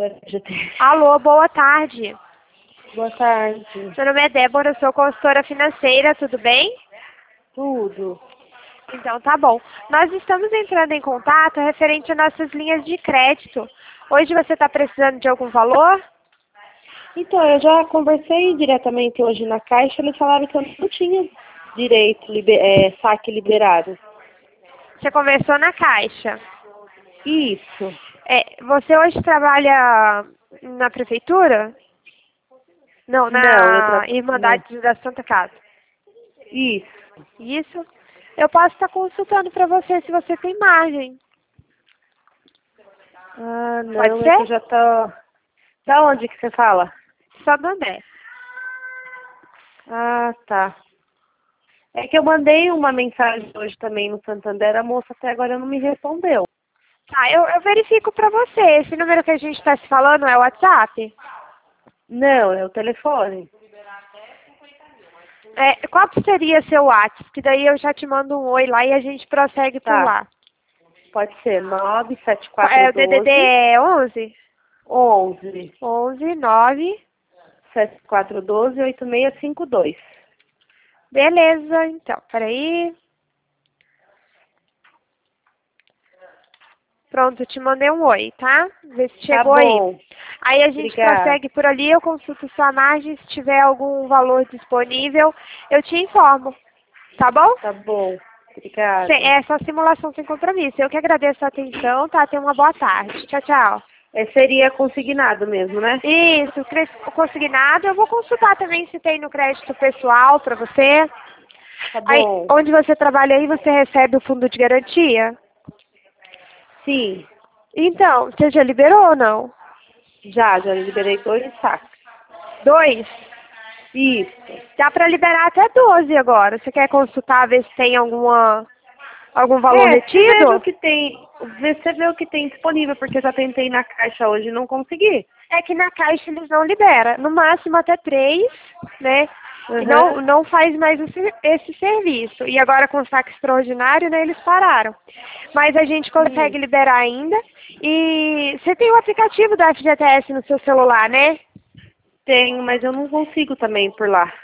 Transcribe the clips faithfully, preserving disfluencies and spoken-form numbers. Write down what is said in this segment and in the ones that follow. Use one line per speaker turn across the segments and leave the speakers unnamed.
da F G T S.
Alô, boa tarde.
Boa tarde.
Meu nome é Débora, eu sou consultora financeira, tudo bem?
Tudo.
Então tá bom. Nós estamos entrando em contato referente às nossas linhas de crédito. Hoje você está precisando de algum valor?
Então, eu já conversei diretamente hoje na Caixa, eles falaram que eu não tinha direito, liber, é, saque liberado.
Você conversou na Caixa.
Isso.
É, você hoje trabalha na prefeitura? Não,
Não, eu
na
trabalho.
Irmandade da Santa Casa.
Isso.
Isso? Eu posso estar consultando para você se você tem margem.
Ah,
Pode
não, é que eu
ser?
já tô... Da onde que você fala?
Santander.
Ah, tá. É que eu mandei uma mensagem hoje também no Santander, a moça até agora não me respondeu.
Tá, eu, eu verifico para você. Esse número que a gente está se falando é o WhatsApp?
Não, é o telefone.
É, qual que seria seu WhatsApp? Que daí eu já te mando um oi lá e a gente prossegue por
Tá,
lá.
pode ser nove sete
É,
quatro
o D D D
doze
é onze?
onze
onze, nove.
sete quatro um dois oito seis cinco dois.
Beleza, então, peraí. Pronto, eu te mandei um oi, tá? Vê se
Tá
chegou aí.
bom.
Aí a gente
Obrigada.
prossegue por ali, eu consulto sua margem, se tiver algum valor disponível, eu te informo, tá bom?
Tá bom.
Se-
Obrigada.
É só simulação sem compromisso. Eu que agradeço a atenção, tá? Tenha uma boa tarde. Tchau, tchau.
É, seria consignado mesmo, né?
Isso, cre- consignado. Eu vou consultar também se tem no crédito pessoal para você.
Tá
Aí,
bom.
onde você trabalha aí, você recebe o fundo de garantia?
Sim.
Então, você já liberou ou não?
Já, já liberei dois sacos.
Dois?
Isso.
Dá para liberar até doze agora. Você quer consultar, ver se tem alguma, algum valor
É, você vê o
retido?
que tem. Você vê o que tem disponível, porque eu já tentei na caixa hoje e não consegui.
É que na Caixa eles não liberam. No máximo até três, né? E não,
Uhum.
não faz mais esse, esse serviço. E agora com o saque extraordinário, né, eles pararam. Mas a gente
Hum,
consegue liberar ainda. E você tem o aplicativo da F G T S no seu celular, né?
tenho, mas eu não consigo também por lá.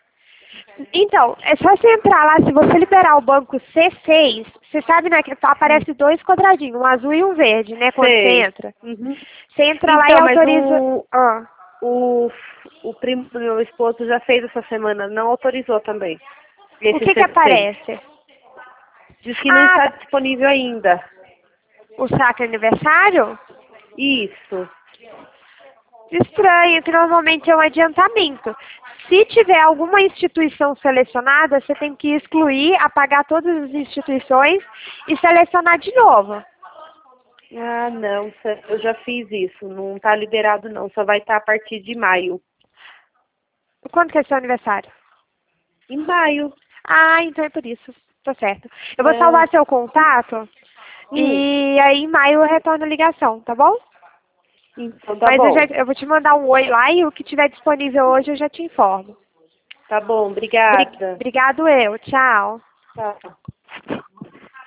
Então, é só você entrar lá, se você liberar o banco C seis, você sabe, né, que só
Hum,
aparece dois quadradinhos, um azul e um verde, né, quando você
sei.
entra.
Uhum.
Você entra lá e
Então, mas
autoriza...
o,
Ah.
o, o primo do meu esposo já fez essa semana, não autorizou também.
O
Esse
que que
C seis.
aparece?
Diz que não
Ah,
está
tá.
disponível ainda.
O saque aniversário?
Isso.
Estranho, que normalmente é um adiantamento. Se tiver alguma instituição selecionada, você tem que excluir, apagar todas as instituições e selecionar de novo.
Ah, não, cê- eu já fiz isso. Não está liberado não, só vai estar a partir de maio.
Quando que é seu aniversário?
Em maio.
Ah, então é por isso. Tá certo. Eu vou
É.
salvar seu contato
Hum,
e aí em maio eu retorno a ligação, tá bom?
então tá
Mas eu, já,
bom.
eu vou te mandar um oi lá e o que tiver disponível hoje eu já te informo.
Tá bom,
Bri-
obrigada.
Obrigado eu. Tchau.
Tchau.